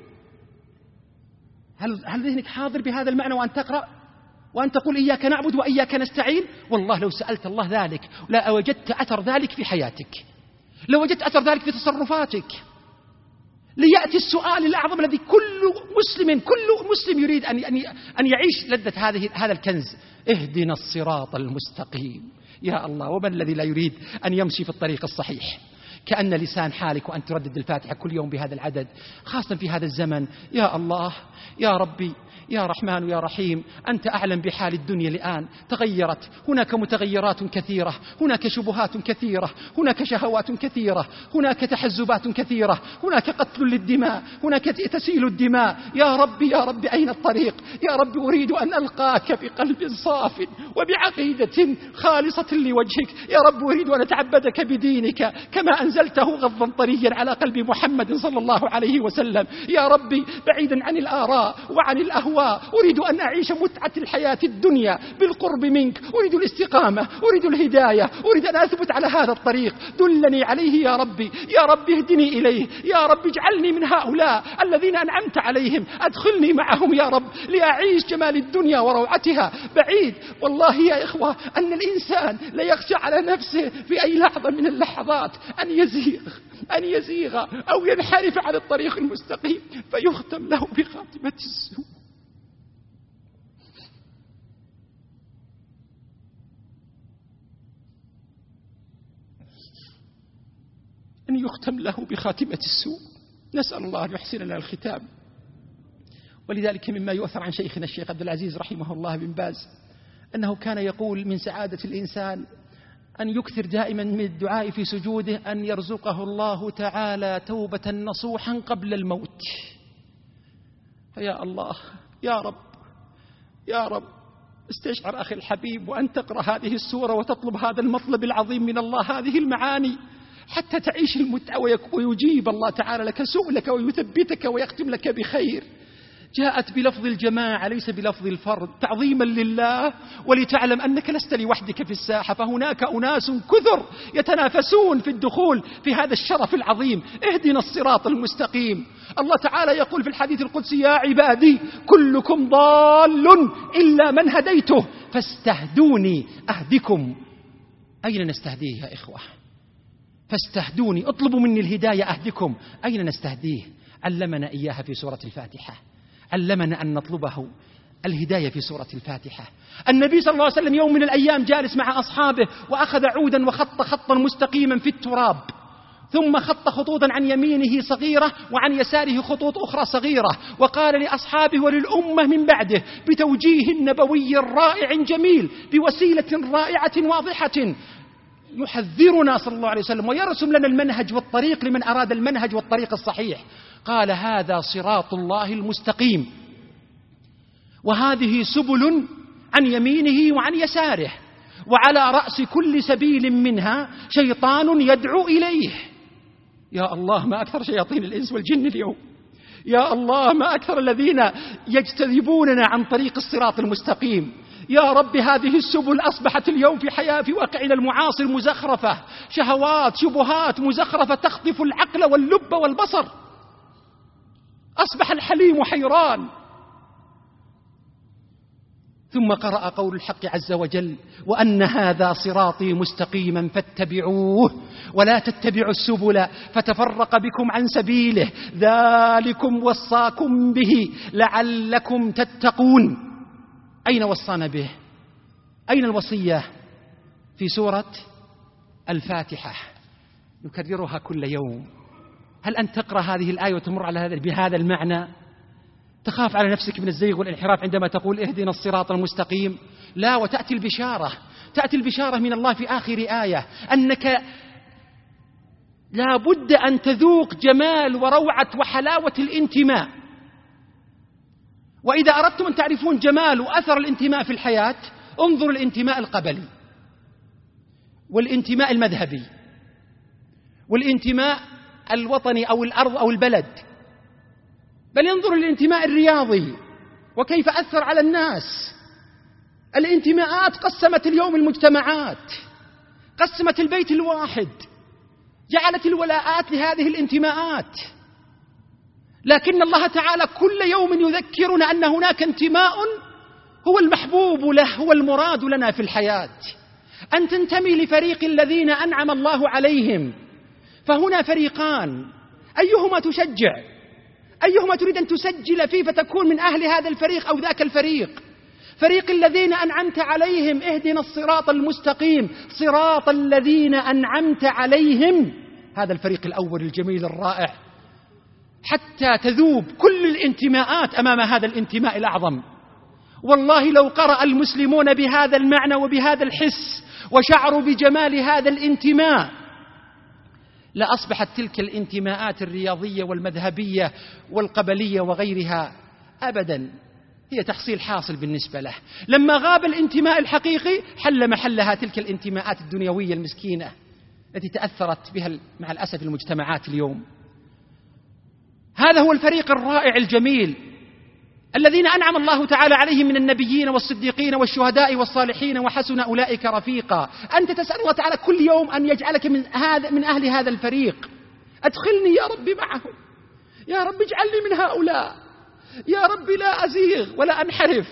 S1: هل هل ذهنك حاضر بهذا المعنى وأن تقرأ وأن تقول إياك نعبد وإياك نستعين؟ والله لو سألت الله ذلك لا وجدت أثر ذلك في حياتك، لو وجدت أثر ذلك في تصرفاتك. ليأتي السؤال الأعظم الذي كل مسلم كل مسلم يريد أن أن يعيش لذة هذه هذا الكنز، اهدنا الصراط المستقيم. يا الله، ومن الذي لا يريد أن يمشي في الطريق الصحيح؟ كأن لسان حالك وأن تردد الفاتحة كل يوم بهذا العدد، خاصة في هذا الزمن. يا الله، يا ربي، يا رحمن يا رحيم، أنت أعلم بحال الدنيا الآن، تغيرت، هناك متغيرات كثيرة، هناك شبهات كثيرة، هناك شهوات كثيرة، هناك تحزبات كثيرة، هناك قتل للدماء، هناك تسيل الدماء. يا ربي يا ربي، أين الطريق؟ يا ربي أريد أن ألقاك بقلب صاف وبعقيدة خالصة لوجهك. يا رب أريد أن أتعبدك بدينك كما أنزلته غضا طريا على قلب محمد صلى الله عليه وسلم. يا ربي بعيدا عن الآراء وعن الأهواء، أريد أن أعيش متعة الحياة الدنيا بالقرب منك، أريد الاستقامة، أريد الهداية، أريد أن أثبت على هذا الطريق، دلني عليه يا ربي. يا ربي اهدني إليه، يا رب اجعلني من هؤلاء الذين أنعمت عليهم، أدخلني معهم يا رب لأعيش جمال الدنيا وروعتها. بعيد والله يا إخوة أن الإنسان لا يخشى على نفسه في أي لحظة من اللحظات أن يزيغ أن يزيغ أو ينحرف عن الطريق المستقيم فيختم له بخاتمة السوء. أن يختم له بخاتمة السوء. نسأل الله أن يحسن لنا الختام. ولذلك مما يؤثر عن شيخنا الشيخ عبد العزيز رحمه الله بن باز أنه كان يقول من سعادة الإنسان أن يكثر دائما من الدعاء في سجوده أن يرزقه الله تعالى توبة نصوحا قبل الموت. فيا الله يا رب يا رب استشعر أخي الحبيب وأن تقرأ هذه السورة وتطلب هذا المطلب العظيم من الله، هذه المعاني، حتى تعيش المتعة ويجيب الله تعالى لك سؤلك ويثبتك ويختم لك بخير. جاءت بلفظ الجماعة ليس بلفظ الفرد، تعظيما لله ولتعلم أنك لست لوحدك في الساحة، فهناك أناس كثر يتنافسون في الدخول في هذا الشرف العظيم. اهدنا الصراط المستقيم. الله تعالى يقول في الحديث القدسي: يا عبادي كلكم ضال إلا من هديته فاستهدوني أهدكم. أين نستهديه يا إخوة؟ فاستهدوني، اطلبوا مني الهداية أهدكم. أين نستهديه؟ علمنا إياها في سورة الفاتحة، علمنا أن نطلبه الهداية في سورة الفاتحة. النبي صلى الله عليه وسلم يوم من الأيام جالس مع أصحابه وأخذ عودا وخط خطا مستقيما في التراب، ثم خط خطوطا عن يمينه صغيرة وعن يساره خطوط أخرى صغيرة، وقال لأصحابه وللأمة من بعده بتوجيه نبوي رائع جميل بوسيلة رائعة واضحة يحذرنا صلى الله عليه وسلم ويرسم لنا المنهج والطريق لمن أراد المنهج والطريق الصحيح. قال: هذا صراط الله المستقيم، وهذه سبل عن يمينه وعن يساره، وعلى رأس كل سبيل منها شيطان يدعو إليه. يا الله ما أكثر شياطين الإنس والجن اليوم، يا الله ما أكثر الذين يجتذبوننا عن طريق الصراط المستقيم. يا رب هذه السبل أصبحت اليوم في حياة في واقعنا المعاصر مزخرفة، شهوات شبهات مزخرفة تخطف العقل واللب والبصر. أصبح الحليم حيران. ثم قرأ قول الحق عز وجل: وأن هذا صراطي مستقيما فاتبعوه ولا تتبعوا السبل فتفرق بكم عن سبيله ذلكم وصاكم به لعلكم تتقون. أين وصانا به؟ أين الوصية؟ في سورة الفاتحة نكررها كل يوم. هل أنت تقرأ هذه الآية وتمر على هذا بهذا المعنى؟ تخاف على نفسك من الزيغ والانحراف عندما تقول اهدنا الصراط المستقيم؟ لا، وتأتي البشارة، تأتي البشارة من الله في آخر آية أنك لا بد أن تذوق جمال وروعة وحلاوة الانتماء. وإذا أردتم أن تعرفون جمال وأثر الانتماء في الحياة، انظروا الانتماء القبلي والانتماء المذهبي والانتماء الوطني أو الأرض أو البلد، بل انظروا الانتماء الرياضي وكيف أثر على الناس. الانتماءات قسمت اليوم المجتمعات، قسمت البيت الواحد، جعلت الولاءات لهذه الانتماءات. لكن الله تعالى كل يوم يذكرنا أن هناك انتماء هو المحبوب له، هو المراد لنا في الحياة، أن تنتمي لفريق الذين أنعم الله عليهم. فهنا فريقان، أيهما تشجع؟ أيهما تريد أن تسجل فيه فتكون من أهل هذا الفريق أو ذاك الفريق؟ فريق الذين أنعمت عليهم، اهدنا الصراط المستقيم صراط الذين أنعمت عليهم، هذا الفريق الأول الجميل الرائع، حتى تذوب كل الانتماءات أمام هذا الانتماء الأعظم. والله لو قرأ المسلمون بهذا المعنى وبهذا الحس وشعروا بجمال هذا الانتماء لأصبحت تلك الانتماءات الرياضية والمذهبية والقبلية وغيرها أبدا هي تحصيل حاصل بالنسبة له. لما غاب الانتماء الحقيقي حل محلها تلك الانتماءات الدنيوية المسكينة التي تأثرت بها مع الأسف المجتمعات اليوم. هذا هو الفريق الرائع الجميل الذين أنعم الله تعالى عليهم من النبيين والصديقين والشهداء والصالحين وحسن أولئك رفيقا. أنت تسأل الله تعالى كل يوم أن يجعلك من, هذا من أهل هذا الفريق. أدخلني يا رب معهم، يا رب اجعلني من هؤلاء، يا رب لا أزيغ ولا أنحرف.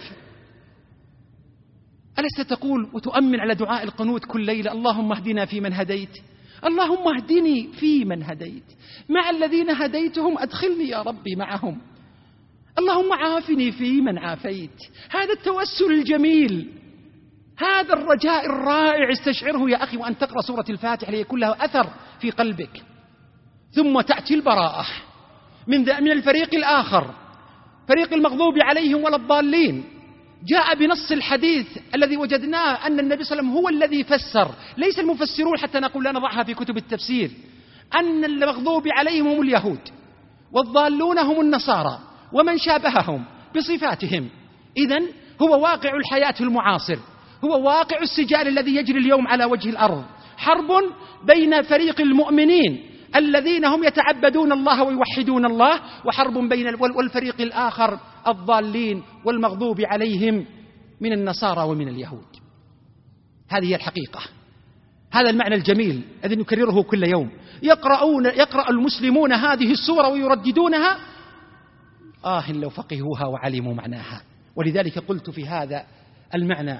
S1: ألست تقول وتؤمن على دعاء القنوت كل ليلة: اللهم اهدنا فيمن هديت، اللهم اهدني فيمن هديت، مع الذين هديتهم أدخلني يا ربي معهم، اللهم عافني فيمن عافيت. هذا التوسل الجميل، هذا الرجاء الرائع استشعره يا أخي وأن تقرأ سورة الفاتحة ليكون له أثر في قلبك. ثم تأتي البراءة من من الفريق الآخر، فريق المغضوب عليهم ولا الضالين، جاء بنص الحديث الذي وجدناه أن النبي صلى الله عليه وسلم هو الذي فسر، ليس المفسرون حتى نقول لا نضعها في كتب التفسير، أن المغضوب عليهم هم اليهود والضالون هم النصارى ومن شابههم بصفاتهم. إذن هو واقع الحياة المعاصر، هو واقع السجال الذي يجري اليوم على وجه الأرض، حرب بين فريق المؤمنين الذين هم يتعبدون الله ويوحدون الله، وحرب بين والفريق الآخر الضالين والمغضوب عليهم من النصارى ومن اليهود. هذه هي الحقيقة، هذا المعنى الجميل الذي نكرره كل يوم. يقرؤون يقرأ المسلمون هذه السورة ويرددونها، آه لو فقهوها وعلموا معناها. ولذلك قلت في هذا المعنى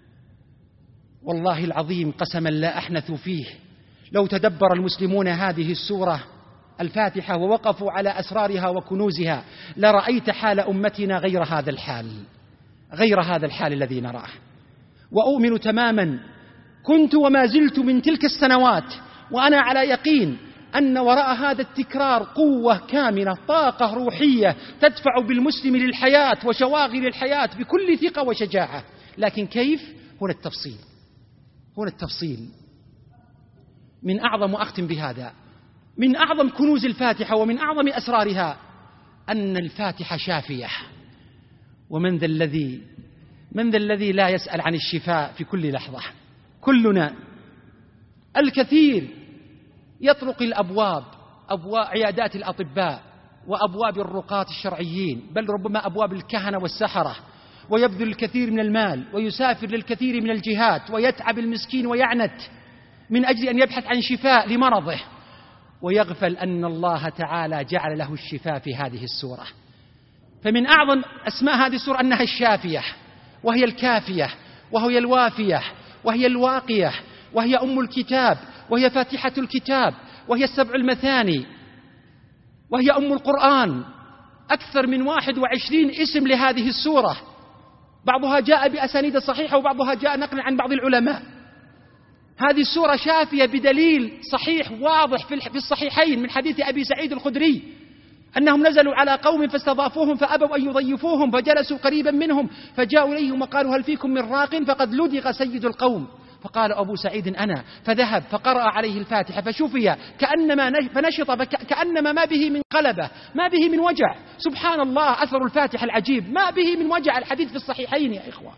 S1: والله العظيم قسما لا أحنث فيه، لو تدبر المسلمون هذه السورة الفاتحة ووقفوا على أسرارها وكنوزها لرأيت حال أمتنا غير هذا الحال، غير هذا الحال الذي نراه. وأؤمن تماما، كنت وما زلت من تلك السنوات وأنا على يقين أن وراء هذا التكرار قوة كامنة، طاقة روحية تدفع بالمسلم للحياة وشواغل الحياة بكل ثقة وشجاعة. لكن كيف؟ هنا التفصيل، هنا التفصيل. من أعظم، وأختم بهذا، من أعظم كنوز الفاتحة ومن أعظم أسرارها أن الفاتحة شافية. ومن ذا الذي من ذا الذي لا يسأل عن الشفاء في كل لحظة؟ كلنا. الكثير يطرق الأبواب، أبواب عيادات الأطباء وأبواب الرقاة الشرعيين، بل ربما أبواب الكهنة والسحرة، ويبذل الكثير من المال ويسافر للكثير من الجهات ويتعب المسكين ويعنت من أجل أن يبحث عن شفاء لمرضه، ويغفل أن الله تعالى جعل له الشفاء في هذه السورة. فمن أعظم أسماء هذه السورة أنها الشافية، وهي الكافية، وهي الوافية، وهي الواقية، وهي أم الكتاب، وهي فاتحة الكتاب، وهي السبع المثاني، وهي أم القرآن. أكثر من واحد وعشرين اسم لهذه السورة، بعضها جاء بأسانيد صحيحة وبعضها جاء نقلا عن بعض العلماء. هذه السورة شافية بدليل صحيح واضح في الصحيحين من حديث أبي سعيد الخدري أنهم نزلوا على قوم فاستضافوهم فأبوا أن يضيفوهم، فجلسوا قريبا منهم فجاءوا إليهم وقالوا هل فيكم من راق؟ فقد لدغ سيد القوم. فقال أبو سعيد أنا، فذهب فقرأ عليه الفاتحة فشفي كأنما فنشط كأنما ما به من قلبة، ما به من وجع. سبحان الله، أثر الفاتحة العجيب، ما به من وجع. الحديث في الصحيحين يا إخوة.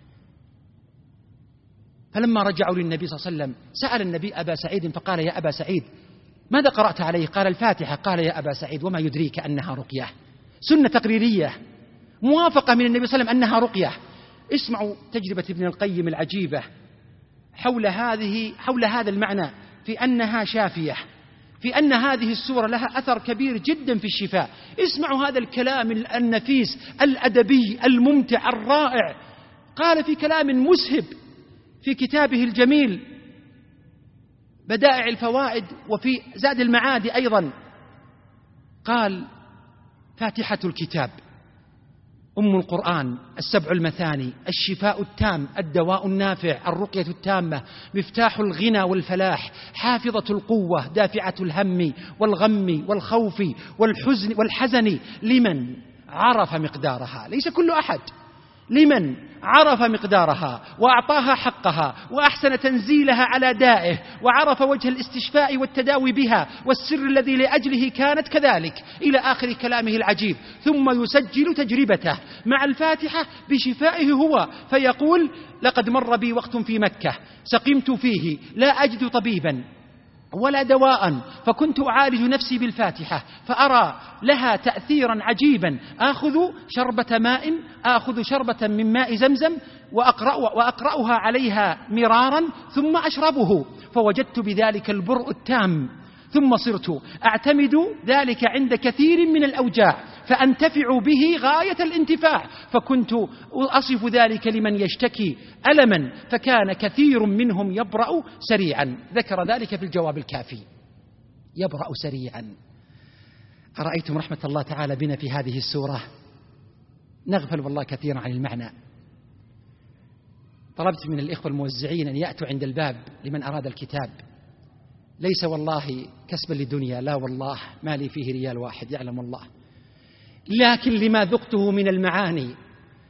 S1: فلما رجعوا للنبي صلى الله عليه وسلم سأل النبي أبا سعيد فقال يا أبا سعيد ماذا قرأت عليه؟ قال الفاتحة. قال يا أبا سعيد وما يدريك أنها رقية؟ سنة تقريرية موافقة من النبي صلى الله عليه وسلم أنها رقية. اسمعوا تجربة ابن القيم العجيبة حول هذه حول هذا المعنى، في أنها شافية، في أن هذه السورة لها أثر كبير جدا في الشفاء. اسمعوا هذا الكلام النفيس الأدبي الممتع الرائع. قال في كلام مسهب في كتابه الجميل بدائع الفوائد وفي زاد المعاد أيضا، قال فاتحة الكتاب، أم القرآن، السبع المثاني، الشفاء التام، الدواء النافع، الرقية التامة، مفتاح الغنى والفلاح، حافظة القوة، دافعة الهم والغم والخوف والحزن والحزن لمن عرف مقدارها. ليس كل أحد، لمن عرف مقدارها وأعطاها حقها وأحسن تنزيلها على دائه وعرف وجه الاستشفاء والتداوي بها والسر الذي لأجله كانت كذلك، إلى آخر كلامه العجيب. ثم يسجل تجربته مع الفاتحة بشفائه هو، فيقول لقد مر بي وقت في مكة سقمت فيه لا أجد طبيبا ولا دواء، فكنت أعالج نفسي بالفاتحة فأرى لها تأثيرا عجيبا، آخذ شربة ماء آخذ شربة من ماء زمزم وأقرأ وأقرأها عليها مرارا ثم أشربه، فوجدت بذلك البرء التام، ثم صرت أعتمد ذلك عند كثير من الأوجاع فأنتفع به غاية الانتفاع، فكنت أصف ذلك لمن يشتكي ألما فكان كثير منهم يبرأ سريعا. ذكر ذلك في الجواب الكافي، يبرأ سريعا. أرأيتم رحمة الله تعالى بنا في هذه السورة؟ نغفل والله كثيرا عن المعنى. طلبت من الإخوة الموزعين أن يأتوا عند الباب لمن أراد الكتاب، ليس والله كسبا لدنيا، لا والله ما لي فيه ريال واحد يعلم الله، لكن لما ذقته من المعاني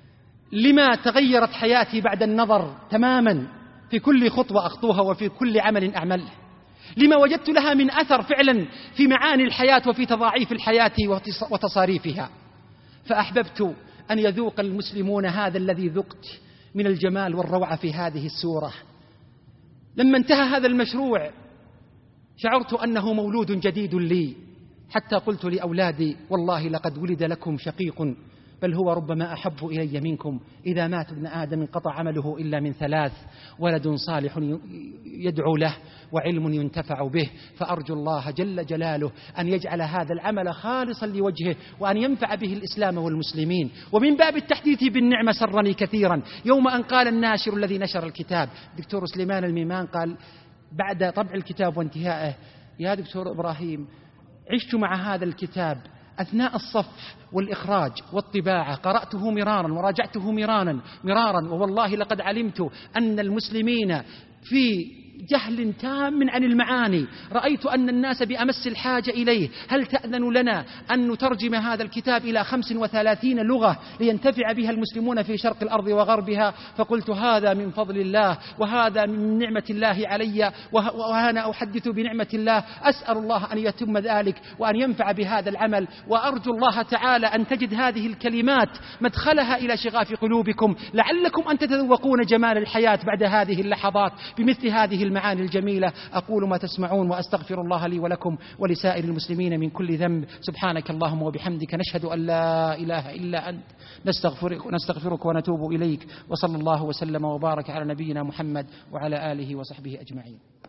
S1: لما تغيرت حياتي بعد النظر تماما في كل خطوة أخطوها وفي كل عمل أعمله، لما وجدت لها من أثر فعلا في معاني الحياة وفي تضاعيف الحياة وتصاريفها. فأحببت أن يذوق المسلمون هذا الذي ذقت من الجمال والروعة في هذه السورة. لما انتهى هذا المشروع شعرت أنه مولود جديد لي، حتى قلت لأولادي: والله لقد ولد لكم شقيق، بل هو ربما أحب إلي منكم. إذا مات ابن آدم انقطع عمله إلا من ثلاث: ولد صالح يدعو له وعلم ينتفع به. فأرجو الله جل جلاله أن يجعل هذا العمل خالصا لوجهه، وأن ينفع به الإسلام والمسلمين. ومن باب التحديث بالنعمة سرني كثيرا يوم أن قال الناشر الذي نشر الكتاب دكتور سليمان الميمان، قال بعد طبع الكتاب وانتهائه: يا دكتور إبراهيم، عشت مع هذا الكتاب أثناء الصف والإخراج والطباعة، قرأته مرارا وراجعته مرارا مرارا ووالله لقد علمت أن المسلمين في جهل تام عن المعاني. رأيت أن الناس بأمس الحاجة إليه. هل تأذن لنا أن نترجم هذا الكتاب إلى خمس وثلاثين لغة لينتفع بها المسلمون في شرق الأرض وغربها؟ فقلت: هذا من فضل الله، وهذا من نعمة الله علي، وأنا أحدث بنعمة الله. أسأل الله أن يتم ذلك وأن ينفع بهذا العمل، وأرجو الله تعالى أن تجد هذه الكلمات مدخلها إلى شغاف قلوبكم، لعلكم أن تتذوقون جمال الحياة بعد هذه اللحظات بمثل هذه المعاني الجميلة. أقول ما تسمعون وأستغفر الله لي ولكم ولسائر المسلمين من كل ذنب. سبحانك اللهم وبحمدك، نشهد أن لا إله إلا أنت، نستغفرك, نستغفرك ونتوب إليك. وصلى الله وسلم وبارك على نبينا محمد وعلى آله وصحبه أجمعين.